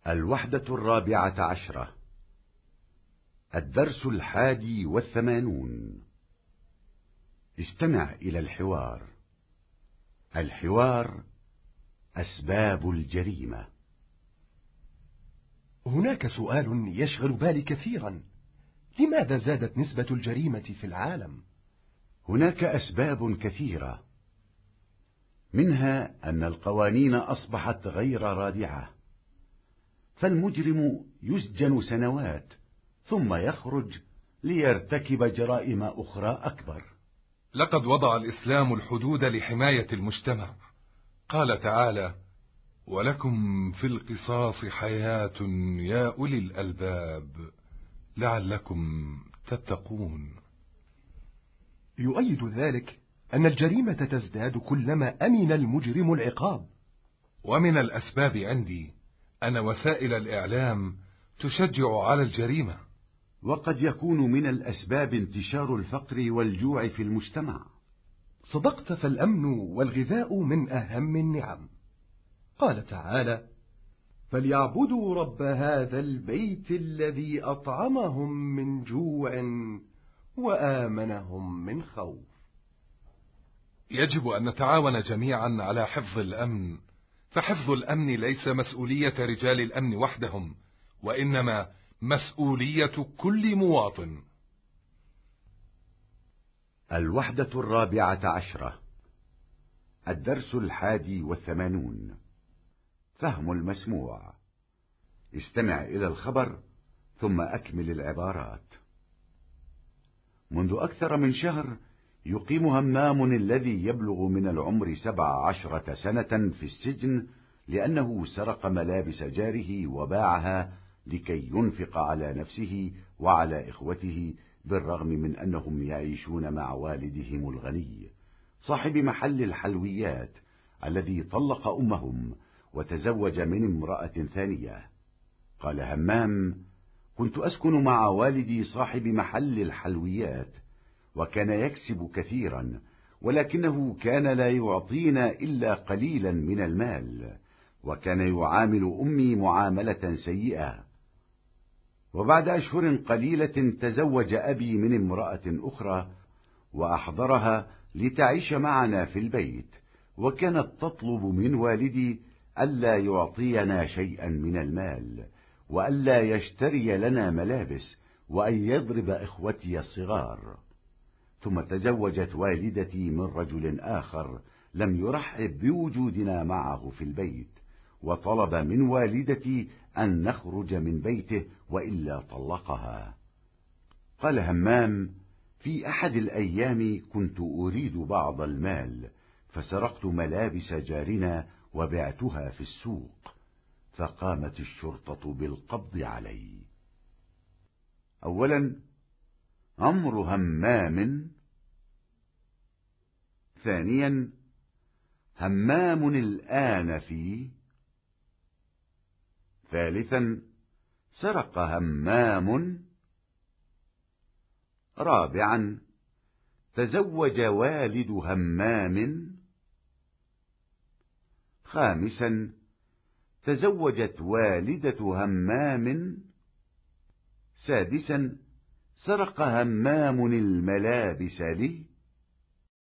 الوحدة 14. الدرس 81. استمع إلى الحوار. الحوار: أسباب الجريمة. هناك سؤال يشغل بالي كثيرا: لماذا زادت نسبة الجريمة في العالم؟ هناك أسباب كثيرة، منها أن القوانين أصبحت غير رادعة، فالمجرم يسجن سنوات ثم يخرج ليرتكب جرائم أخرى أكبر. لقد وضع الإسلام الحدود لحماية المجتمع. قال تعالى: ولكم في القصاص حياة يا أولي الألباب لعلكم تتقون. يؤيد ذلك أن الجريمة تزداد كلما أمن المجرم العقاب. ومن الأسباب عندي أن وسائل الإعلام تشجع على الجريمة. وقد يكون من الأسباب انتشار الفقر والجوع في المجتمع. صدقت، فالأمن والغذاء من أهم النعم. قال تعالى: فليعبدوا رب هذا البيت الذي أطعمهم من جوع وآمنهم من خوف. يجب أن نتعاون جميعا على حفظ الأمن، فحفظ الأمن ليس مسؤولية رجال الأمن وحدهم، وإنما مسؤولية كل مواطن. الوحدة 14. الدرس 81. فهم المسموع. استمع إلى الخبر ثم أكمل العبارات. منذ أكثر من شهر يقيم همام الذي يبلغ من العمر 17 سنة في السجن لأنه سرق ملابس جاره وباعها لكي ينفق على نفسه وعلى إخوته، بالرغم من أنهم يعيشون مع والدهم الغني صاحب محل الحلويات الذي طلق أمهم وتزوج من امرأة ثانية. قال همام: كنت أسكن مع والدي صاحب محل الحلويات، وكان يكسب كثيرا، ولكنه كان لا يعطينا إلا قليلا من المال، وكان يعامل أمي معاملة سيئة. وبعد أشهر قليلة تزوج أبي من امرأة أخرى وأحضرها لتعيش معنا في البيت، وكانت تطلب من والدي ألا يعطينا شيئا من المال، وألا يشتري لنا ملابس، وأن يضرب إخوتي الصغار. ثم تزوجت والدتي من رجل آخر لم يرحب بوجودنا معه في البيت، وطلب من والدتي أن نخرج من بيته وإلا طلقها. قال همام: في أحد الأيام كنت أريد بعض المال، فسرقت ملابس جارنا وبعتها في السوق، فقامت الشرطة بالقبض علي. أولا: أمر همام. ثانيا: همام الآن في. ثالثا: سرق همام. رابعا: تزوج والد همام. خامسا: تزوجت والدة همام. سادسا: سرق همام الملابس لي.